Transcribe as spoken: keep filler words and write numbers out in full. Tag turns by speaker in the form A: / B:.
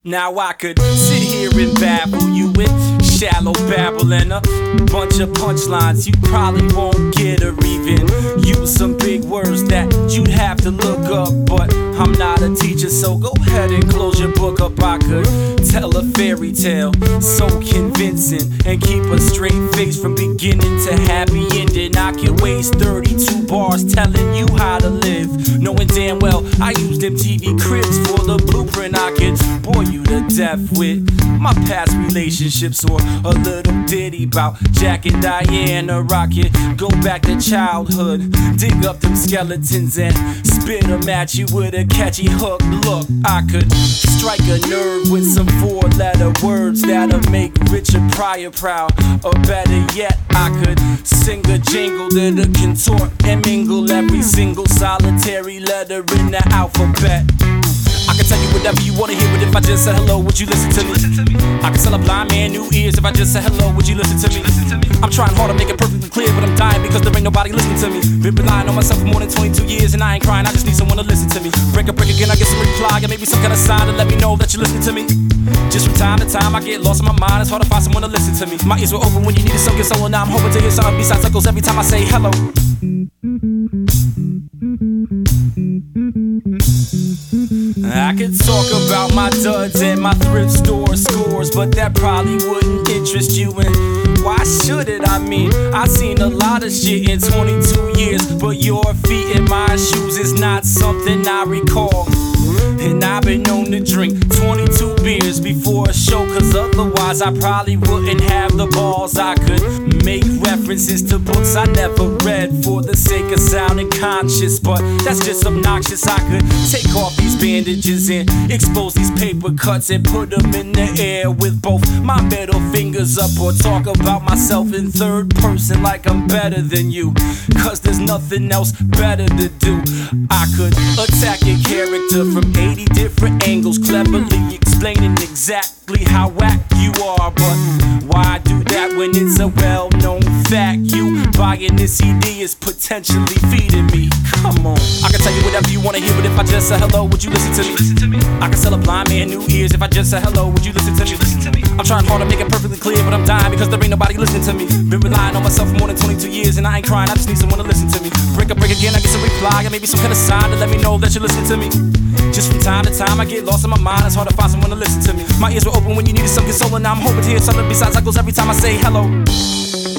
A: Now I could sit here and babble you with shallow babble and a bunch of punchlines you probably won't get, or even use some big words that you'd have to look up. But I'm not a teacher, so go ahead and close your book up. I could tell a fairy tale so convincing and keep a straight face from beginning to happy ending. I could waste thirty-two bars telling you how to live, knowing damn well I used M T V Cribs for the blueprint. I could bore you to death with my past relationships, or a little ditty about Jack and Diana. I could go back to childhood, dig up them skeletons and spit them at you with a catchy hook. Look, I could strike a nerve with some four-letter words that'll make Richard Pryor proud, or better yet, I could sing a jingle that'll contort and mingle every single solitary letter in the alphabet. I can tell you whatever you wanna hear, but if I just said hello, would you listen to me? I can sell a blind man new ears. If I just said hello, would you listen to me? I'm trying hard to make it perfectly clear, but I'm dying because there ain't nobody listening to me. Been relying on myself for more than twenty-two years, and I ain't crying, I just need someone to listen to me. Break a break again, I get some reply, and maybe some kind of sign to let me know that you're listening to me. Just from time to time, I get lost in my mind, it's hard to find someone to listen to me. My ears were open when you needed some console, and now I'm hoping to hear something besides echoes every time I say hello. I could talk about my duds and my thrift store scores, but that probably wouldn't interest you, and why should it? I mean, I've seen a lot of shit in twenty-two years, but your feet in my shoes is not something I recall. And I've been known to drink twenty-two beers before a show, cause otherwise I probably wouldn't have the balls. I could make references to books I never read for the sake of sounding conscious, but that's just obnoxious. I could take off these bandages and expose these paper cuts and put them in the air with both my middle fingers up, or talk about myself in third person like I'm better than you, cause there's nothing else better to do. I could attack your character from eighty different angles, cleverly explaining exactly how whack you are, but why do that when it's a well-known fact? You buying this C D is potentially feeding me. Come on, I can tell you whatever you wanna hear, but if I just said hello, would you listen to me? Listen to me? I can sell a blind man new ears. If I just said hello, would you listen to me? Listen to me? I'm trying hard to make it perfectly clear, but I'm dying because there ain't nobody listening to me. Been relying on myself for more than twenty-two years, and I ain't crying, I just need someone to listen to me. Break a break again, I get some reply, and maybe some kind of sign to let me know that you're listening to me. Just from time to time, I get lost in my mind, it's hard to find someone to listen to me. My ears were open when you needed some console, and now I'm hoping to hear something besides echoes every time I say hello.